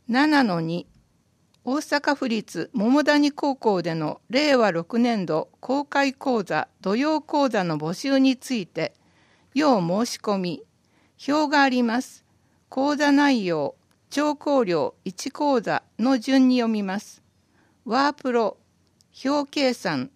7-2 大阪府立桃谷高校での令和6年度公開講座土曜講座の募集について要申し込み表があります。講座内容聴講料1講座の順に読みます。ワープロ表計算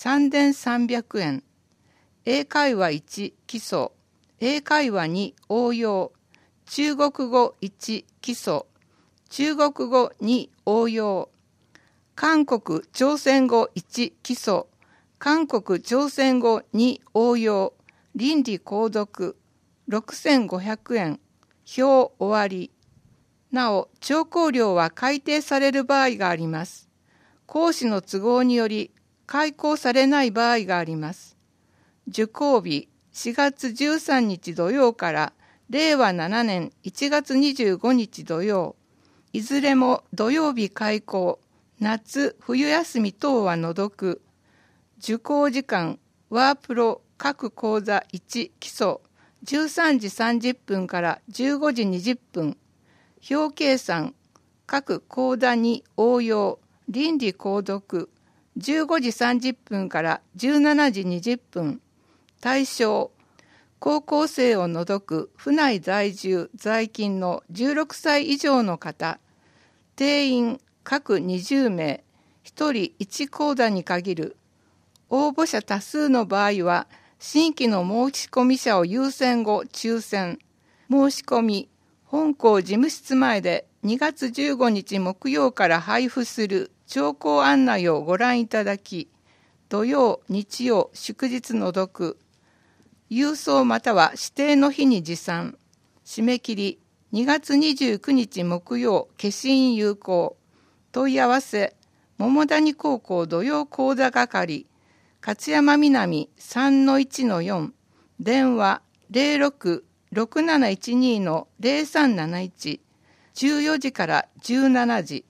3300円、英会話1基礎、英会話2応用、中国語1基礎、中国語2応用、韓国朝鮮語1基礎、韓国朝鮮語2応用、倫理購読6500円、表終わり。なお、聴講料は改定される場合があります。講師の都合により開講されない場合があります。受講日4月13日土曜から令和7年1月25日土曜、いずれも土曜日開講、夏・冬休み等は除く。受講時間、ワープロ各講座1基礎、13時30分から15時20分。表計算、各講座2応用、倫理購読、15時30分から17時20分。対象、高校生を除く府内在住在勤の16歳以上の方、定員各20名、1人1講座に限る。応募者多数の場合は、新規の申し込み者を優先後抽選。申し込み、本校事務室前で2月15日木曜から配布する聴講案内をご覧いただき、土曜、日曜、祝日除く。郵送または指定の日に持参。締め切り2月29日木曜、消印有効。問い合わせ、桃谷高校土曜講座係、勝山南 3-1-4、電話06-6712-0371、14時から17時。